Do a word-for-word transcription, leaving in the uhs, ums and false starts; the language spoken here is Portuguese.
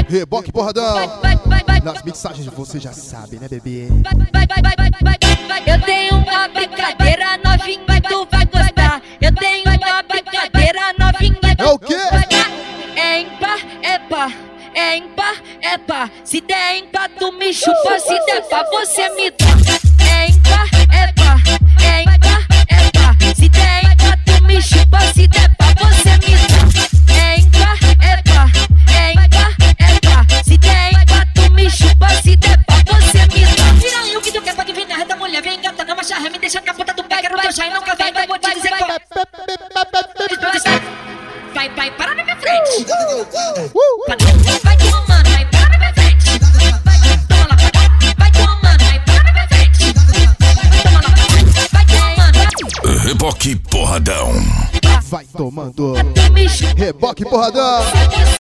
Reboque porradão. Nas mixagens você já sabe, né, bebê? Eu tenho uma brincadeira novinha, tu vai gostar. Eu tenho uma brincadeira novinha, é o quê? É ímpar, é pá. É ímpar, é pá. Se der ímpar, tu me chupa. Se der pá, você me dá. É ímpar, é pá. É ímpar, é pá. Se der ímpar, tu me chupa. Se der pá, você me dá. É ímpar, é pá. É ímpar, é pá. Se der ímpar, tu me chupa. Se der pá, você me dá. Vira aí o que tu quer, pode vir na reta, mulher. Vem engata na marcha, me deixa com a ponta do pé. Quero teu chá e não café. Vai, vou te dizer qual. Vai, vai, para na minha frente. Vai tomando, vai para na minha frente. Toma lá, vai tomando, vai para na minha frente. Toma lá, vai tomando. Reboque porradão. Vai tomando. Reboque porradão.